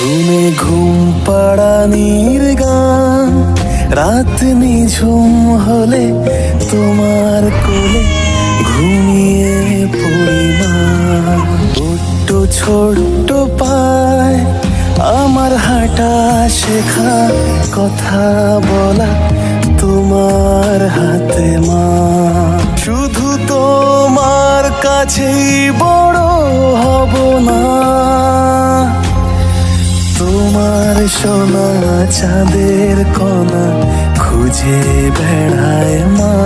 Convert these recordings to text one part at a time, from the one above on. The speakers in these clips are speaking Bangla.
শুনে ঘুম পাড়ানির গান, রাত নিঝুম হলে তোমার কোলে ঘুমিয়ে পড়ি মা। ছোট্ট ছোট্ট পায় আমার হাঁটা শেখা, কথা বলা তোমার হাতে মা। শুধু তোমার কাছেই বড় হব না, তোমার সোনা চাঁদের কণা খুঁজে বেড়ায় মা।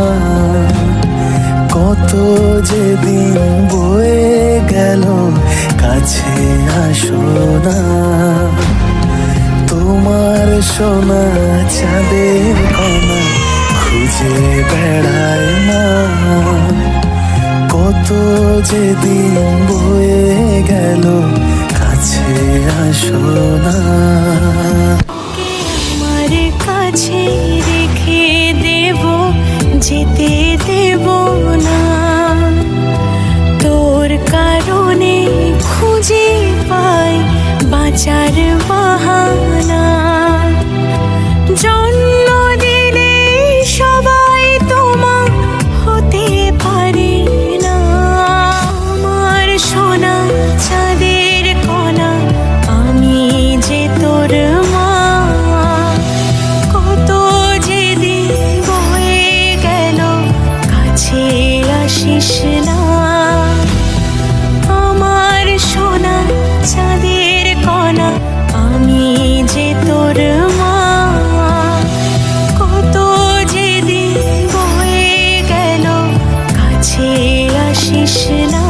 কত যে দিন বয়ে গেল কাছে আসো না, তোমার সোনা চাঁদের কণা খুঁজে বেড়ায় মা। কত যে দিন বয়ে গেল কাছে আসো না। আমার কাছে রেখে দেব, যেতে দেব না। তোর কারণে খুঁজে পাই বাঁচার বাহানা। জন্ম দিলে সবাই তোমার হতে পারে না। আমার সোনা চাঁদের কণা, আমি যে তোর মা। কত যে দিন বয়ে গেল কাছে আসিস না। আমার সোনা চাঁদের কণা, আমি যে তোর মা। কত যে দিন বয়ে গেল কাছে আসিস না।